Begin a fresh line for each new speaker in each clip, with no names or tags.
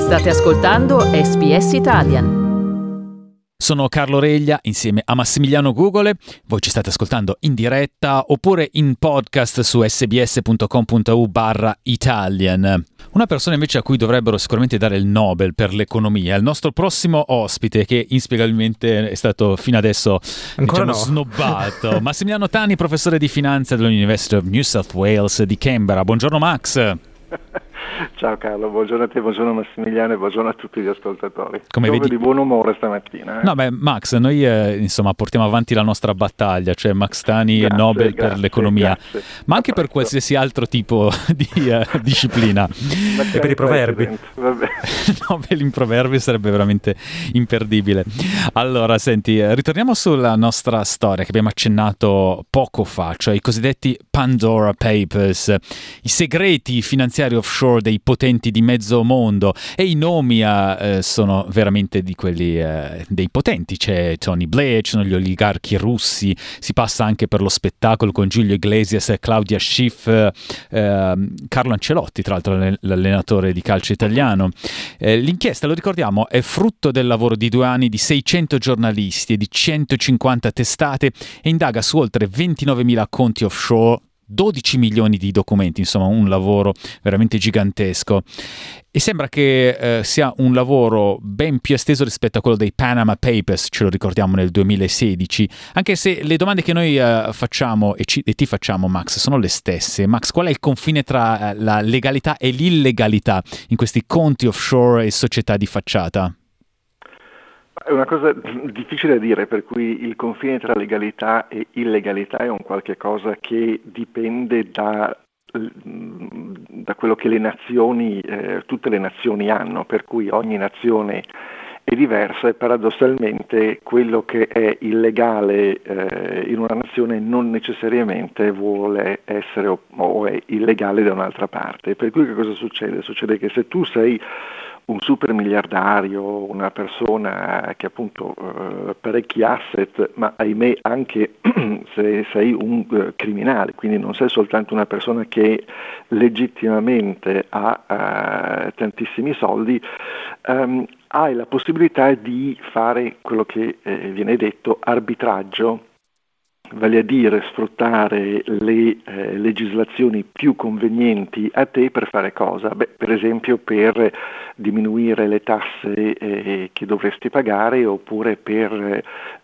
State ascoltando SBS Italian.
Sono Carlo Reglia insieme a Massimiliano Gugole. Voi ci state ascoltando in diretta oppure in podcast su sbs.com.au/Italian. Una persona invece a cui dovrebbero sicuramente dare il Nobel per l'economia è il nostro prossimo ospite, che inspiegabilmente è stato fino adesso snobbato. Massimiliano Tani, professore di finanza dell'University of New South Wales di Canberra. Buongiorno Max.
Ciao Carlo, buongiorno a te, buongiorno Massimiliano e buongiorno a tutti gli ascoltatori.
Come vedi,
di buon umore stamattina.
No, beh, Max, noi portiamo avanti la nostra battaglia, cioè Max Tani e Nobel per l'economia, ma anche per qualsiasi altro tipo di disciplina.
E per i proverbi.
Nobel in proverbi sarebbe veramente imperdibile. Allora, senti, ritorniamo sulla nostra storia che abbiamo accennato poco fa, cioè i cosiddetti Pandora Papers, i segreti finanziari offshore dei potenti di mezzo mondo, e i nomi sono veramente di quelli dei potenti. C'è Tony Blair, ci sono gli oligarchi russi, si passa anche per lo spettacolo con Giulio Iglesias, Claudia Schiff, Carlo Ancelotti, tra l'altro l'allenatore di calcio italiano. L'inchiesta, lo ricordiamo, è frutto del lavoro di 2 anni di 600 giornalisti e di 150 testate e indaga su oltre 29.000 conti offshore, 12 milioni di documenti, insomma un lavoro veramente gigantesco, e sembra che sia un lavoro ben più esteso rispetto a quello dei Panama Papers, ce lo ricordiamo nel 2016, anche se le domande che noi facciamo e ti facciamo, Max, sono le stesse. Max, qual è il confine tra la legalità e l'illegalità in questi conti offshore e società di facciata?
È una cosa difficile da dire, per cui il confine tra legalità e illegalità è un qualche cosa che dipende da quello che le nazioni, tutte le nazioni hanno, per cui ogni nazione è diversa e paradossalmente quello che è illegale in una nazione non necessariamente vuole essere o è illegale da un'altra parte. Per cui che cosa succede? Succede che se tu sei un super miliardario, una persona che appunto parecchi asset, ma ahimè anche se sei un criminale, quindi non sei soltanto una persona che legittimamente ha tantissimi soldi, hai la possibilità di fare quello che viene detto arbitraggio, vale a dire sfruttare le legislazioni più convenienti a te per fare cosa? Beh, per esempio per diminuire le tasse che dovresti pagare, oppure per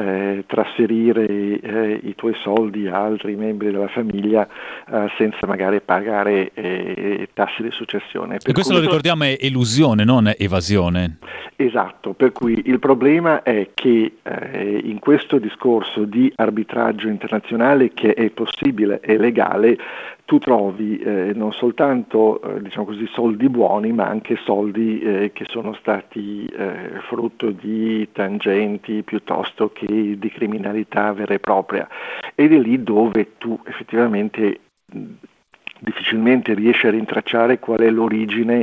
trasferire i tuoi soldi a altri membri della famiglia senza magari pagare tasse di successione.
E questo lo ricordiamo è elusione, non evasione.
Esatto, per cui il problema è che in questo discorso di arbitraggio internazionale, che è possibile e legale, tu trovi non soltanto diciamo così soldi buoni, ma anche soldi che sono stati frutto di tangenti piuttosto che di criminalità vera e propria, ed è lì dove tu effettivamente difficilmente riesci a rintracciare qual è l'origine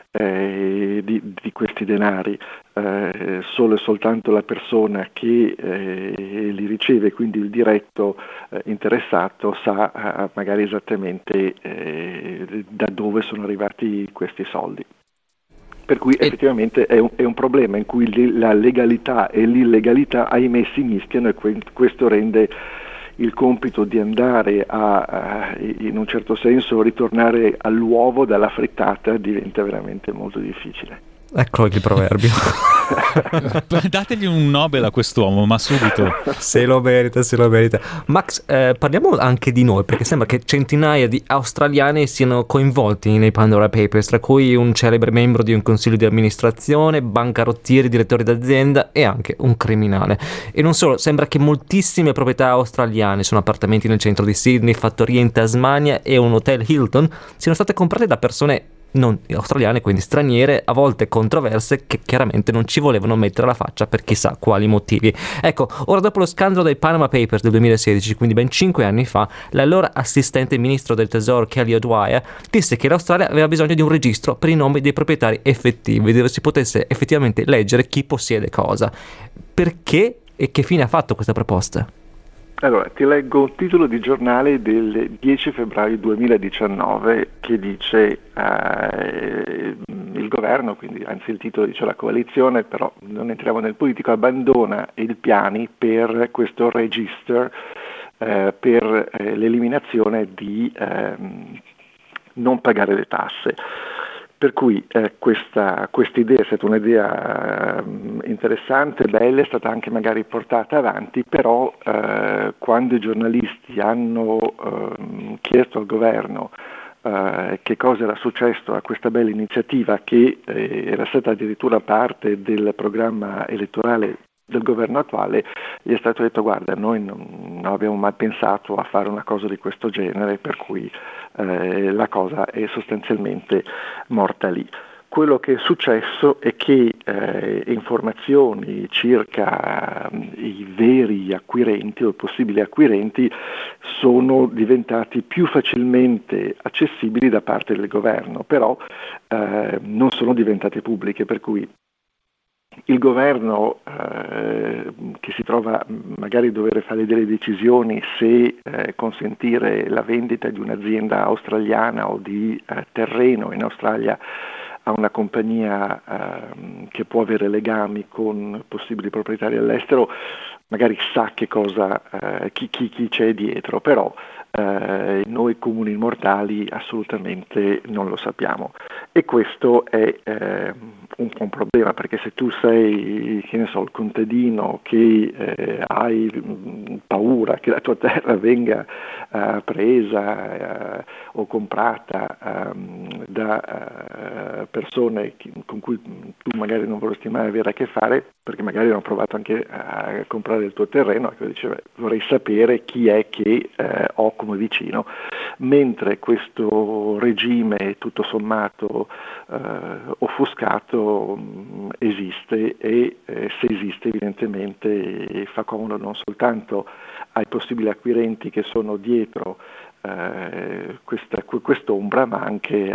di questi denari. Solo e soltanto la persona che li riceve, quindi il diretto interessato, sa magari esattamente da dove sono arrivati questi soldi. Per cui effettivamente è un problema in cui la legalità e l'illegalità, ahimè, si mischiano, e questo rende il compito di andare in un certo senso, ritornare all'uovo dalla frittata diventa veramente molto difficile.
Ecco il proverbio.
Dategli un Nobel a quest'uomo, ma subito.
Se lo merita. Max, parliamo anche di noi, perché sembra che centinaia di australiani siano coinvolti nei Pandora Papers, tra cui un celebre membro di un consiglio di amministrazione, bancarottieri, direttori d'azienda e anche un criminale. E non solo, sembra che moltissime proprietà australiane, sono appartamenti nel centro di Sydney, fattorie in Tasmania e un hotel Hilton, siano state comprate da persone non australiane, quindi straniere, a volte controverse, che chiaramente non ci volevano mettere la faccia per chissà quali motivi. Ecco, ora dopo lo scandalo dei Panama Papers del 2016, quindi ben 5 anni fa, l'allora assistente ministro del tesoro Kelly O'Dwyer disse che l'Australia aveva bisogno di un registro per i nomi dei proprietari effettivi, dove si potesse effettivamente leggere chi possiede cosa. Perché e che fine ha fatto questa proposta?
Allora, ti leggo un titolo di giornale del 10 febbraio 2019 che dice il governo, quindi anzi il titolo dice la coalizione, però non entriamo nel politico, abbandona i piani per questo register per l'eliminazione di non pagare le tasse. Per cui questa idea è stata un'idea interessante, bella, è stata anche magari portata avanti, però quando i giornalisti hanno chiesto al governo che cosa era successo a questa bella iniziativa che era stata addirittura parte del programma elettorale del governo attuale, gli è stato detto: guarda, noi non abbiamo mai pensato a fare una cosa di questo genere, per cui la cosa è sostanzialmente morta lì. Quello che è successo è che informazioni circa i veri acquirenti o i possibili acquirenti sono diventati più facilmente accessibili da parte del governo, però non sono diventate pubbliche, per cui il governo che si trova magari a dover fare delle decisioni se consentire la vendita di un'azienda australiana o di terreno in Australia a una compagnia che può avere legami con possibili proprietari all'estero, magari sa che cosa, chi c'è dietro, però noi comuni mortali assolutamente non lo sappiamo, e questo è un problema, perché se tu sei, che ne so, il contadino che hai paura che la tua terra venga presa o comprata da persone con cui tu magari non vorresti mai avere a che fare, perché magari hanno provato anche a comprare il tuo terreno, ecco, dice, vorrei sapere chi è che ho come vicino, mentre questo regime tutto sommato offuscato esiste, e se esiste evidentemente fa comodo non soltanto ai possibili acquirenti che sono dietro quest'ombra, ma anche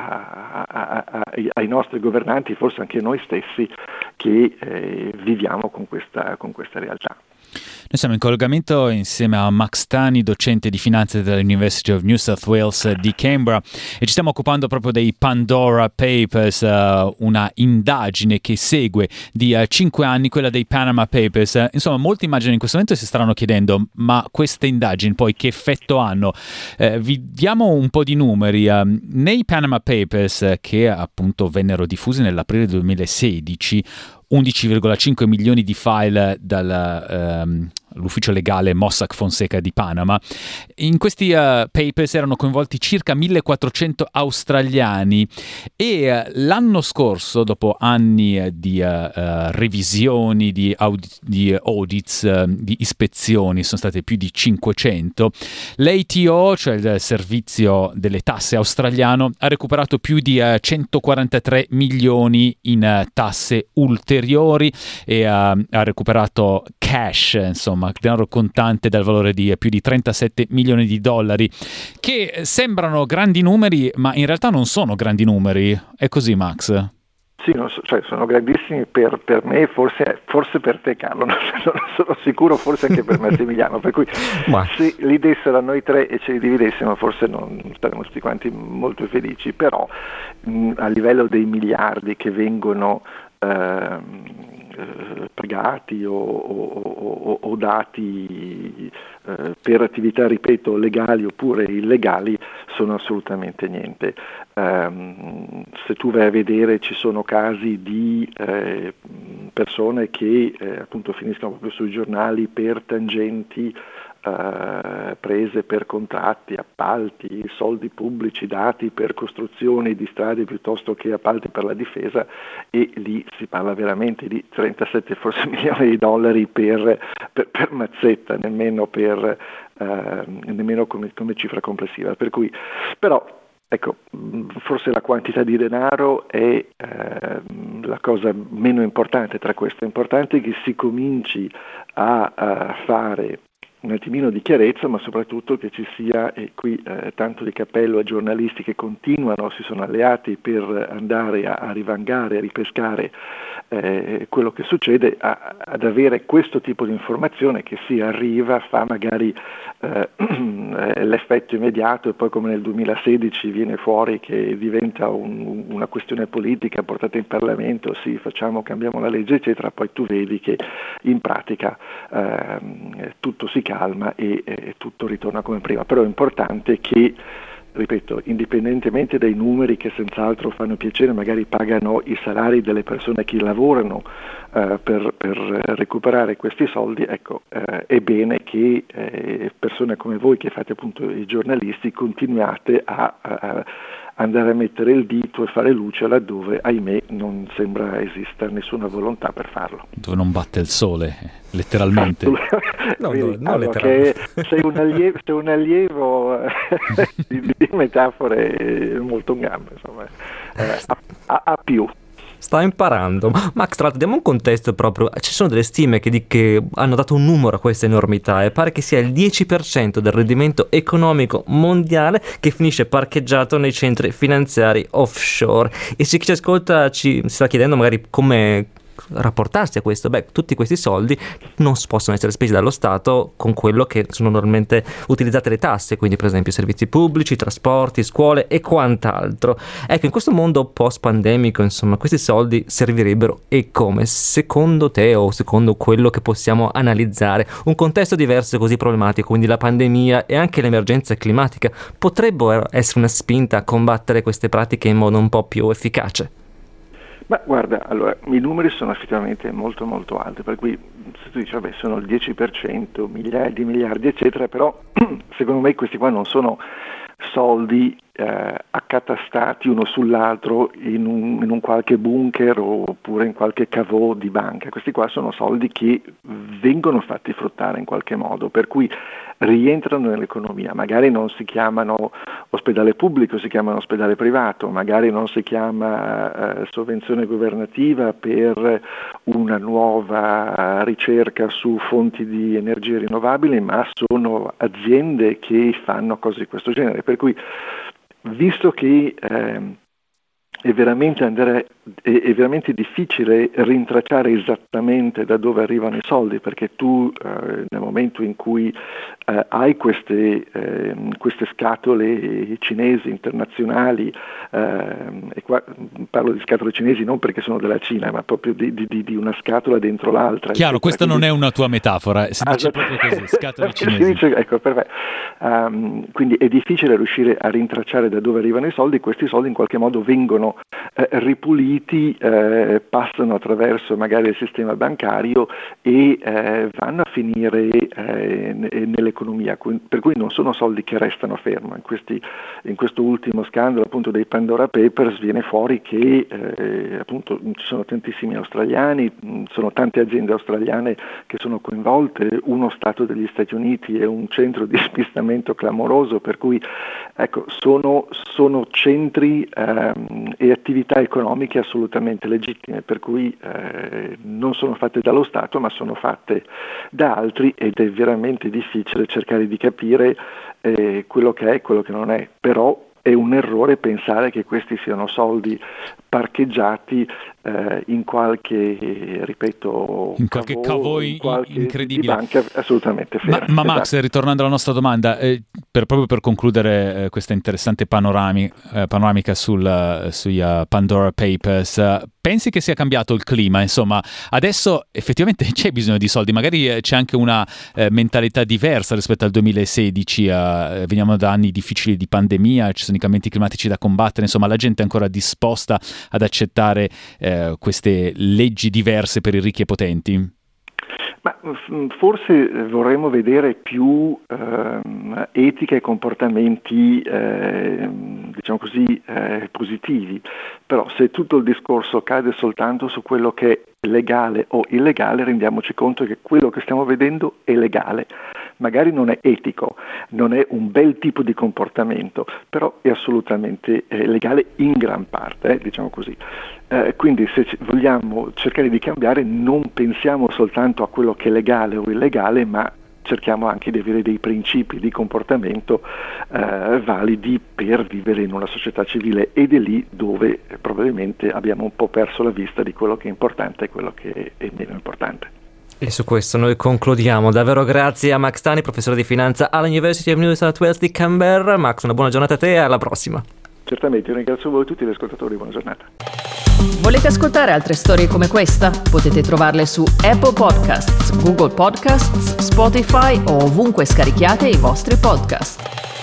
ai nostri governanti, forse anche a noi stessi che viviamo con questa realtà.
Noi siamo in collegamento insieme a Max Tani, docente di finanza dell'University of New South Wales di Canberra, e ci stiamo occupando proprio dei Pandora Papers, una indagine che segue di 5 anni, quella dei Panama Papers. Insomma, molti immagino in questo momento si staranno chiedendo: ma queste indagini poi che effetto hanno? Vi diamo un po' di numeri. Nei Panama Papers, che appunto vennero diffusi nell'aprile 2016, 11,5 milioni di file dall'ufficio legale Mossack Fonseca di Panama. In questi papers erano coinvolti circa 1400 australiani, e l'anno scorso, dopo anni di revisioni, di audits, di ispezioni, sono state più di 500, l'ATO, cioè il servizio delle tasse australiano, ha recuperato più di 143 milioni in tasse ulteriori, e ha recuperato cash, insomma, denaro contante dal valore di più di 37 milioni di dollari, che sembrano grandi numeri, ma in realtà non sono grandi numeri. È così, Max?
Sì, cioè sono grandissimi per me, forse per te, Carlo, non sono sicuro, forse anche per Massimiliano, per cui se li dessero a noi tre e ce li dividessimo forse non saremmo tutti quanti molto felici, però a livello dei miliardi che vengono pagati o dati per attività, ripeto, legali oppure illegali, sono assolutamente niente. Se tu vai a vedere, ci sono casi di persone che appunto finiscono proprio sui giornali per tangenti prese per contratti, appalti, soldi pubblici dati per costruzioni di strade piuttosto che appalti per la difesa, e lì si parla veramente di 37 forse milioni di dollari per mazzetta, nemmeno come cifra complessiva. Per cui, però, ecco, forse la quantità di denaro è la cosa meno importante tra queste. È importante che si cominci a fare un attimino di chiarezza, ma soprattutto che ci sia, e qui tanto di cappello ai giornalisti che continuano, si sono alleati per andare a rivangare, a ripescare quello che succede ad avere questo tipo di informazione che si arriva, fa magari l'effetto immediato e poi come nel 2016 viene fuori che diventa una questione politica portata in Parlamento, sì, cambiamo la legge eccetera, poi tu vedi che in pratica tutto si calma e tutto ritorna come prima. Però è importante che, ripeto, indipendentemente dai numeri che senz'altro fanno piacere, magari pagano i salari delle persone che lavorano per recuperare questi soldi, ecco, è bene che persone come voi che fate appunto i giornalisti continuate a andare a mettere il dito e fare luce laddove, ahimè, non sembra esistere nessuna volontà per farlo.
Dove non batte il sole, letteralmente.
No,
letteralmente. Sei un allievo di metafore molto in gamba, insomma, a più.
Sta imparando. Max, tra l'altro, diamo un contesto proprio. Ci sono delle stime che hanno dato un numero a questa enormità e pare che sia il 10% del rendimento economico mondiale che finisce parcheggiato nei centri finanziari offshore. E se chi ci ascolta ci sta chiedendo magari come rapportarsi a questo, tutti questi soldi non possono essere spesi dallo Stato con quello che sono normalmente utilizzate le tasse, quindi per esempio servizi pubblici, trasporti, scuole e quant'altro. Ecco, in questo mondo post-pandemico, insomma, questi soldi servirebbero e come? Secondo te o secondo quello che possiamo analizzare, un contesto diverso e così problematico, quindi la pandemia e anche l'emergenza climatica, potrebbero essere una spinta a combattere queste pratiche in modo un po' più efficace?
Ma guarda, allora, i numeri sono effettivamente molto molto alti, per cui se tu dici, vabbè, sono il 10%, migliaia di miliardi, eccetera, però secondo me questi qua non sono soldi accatastati uno sull'altro in un qualche bunker oppure in qualche caveau di banca. Questi qua sono soldi che vengono fatti fruttare in qualche modo, per cui rientrano nell'economia. Magari non si chiamano ospedale pubblico, si chiamano ospedale privato, magari non si chiama sovvenzione governativa per una nuova ricerca su fonti di energie rinnovabili, ma sono aziende che fanno cose di questo genere. Per cui, visto che è veramente difficile rintracciare esattamente da dove arrivano i soldi, perché tu nel momento in cui hai queste scatole cinesi internazionali, e qua parlo di scatole cinesi non perché sono della Cina, ma proprio di una scatola dentro l'altra.
Chiaro,
eccetera.
questa non è una tua metafora, si dice proprio così, scatole cinesi.
Ecco, perfetto. Quindi è difficile riuscire a rintracciare da dove arrivano i soldi. Questi soldi in qualche modo vengono ripuliti, passano attraverso magari il sistema bancario e vanno a finire nell'economia, per cui non sono soldi che restano fermi. In questo ultimo scandalo appunto dei Pandora Papers viene fuori che appunto ci sono tantissimi australiani, sono tante aziende australiane che sono coinvolte, uno Stato degli Stati Uniti e un centro di smistamento clamoroso, per cui ecco, sono centri e attività economiche assolutamente legittime, per cui non sono fatte dallo Stato ma sono fatte da altri, ed è veramente difficile cercare di capire quello che è e quello che non è. Però è un errore pensare che questi siano soldi parcheggiati in qualche, ripeto,
in qualche caveau incredibile,
di banca assolutamente ferma.
Ma Max, esatto. Ritornando alla nostra domanda, proprio per concludere questa interessante panoramica sui Pandora Papers, pensi che sia cambiato il clima? Insomma, adesso effettivamente c'è bisogno di soldi, magari c'è anche una mentalità diversa rispetto al 2016, veniamo da anni difficili di pandemia, ci sono i cambiamenti climatici da combattere, insomma la gente è ancora disposta ad accettare queste leggi diverse per i ricchi e potenti?
Ma forse vorremmo vedere più etica e comportamenti, diciamo così, positivi. Però se tutto il discorso cade soltanto su quello che è legale o illegale, rendiamoci conto che quello che stiamo vedendo è legale. Magari non è etico, non è un bel tipo di comportamento, però è assolutamente legale in gran parte, diciamo così. Quindi se vogliamo cercare di cambiare, non pensiamo soltanto a quello che è legale o illegale, ma cerchiamo anche di avere dei principi di comportamento validi per vivere in una società civile, ed è lì dove probabilmente abbiamo un po' perso la vista di quello che è importante e quello che è meno importante.
E su questo noi concludiamo. Davvero grazie a Max Tani, professore di finanza all'University of New South Wales di Canberra. Max, una buona giornata a te e alla prossima.
Certamente, io ringrazio voi tutti gli ascoltatori, buona giornata.
Volete ascoltare altre storie come questa? Potete trovarle su Apple Podcasts, Google Podcasts, Spotify o ovunque scarichiate i vostri podcast.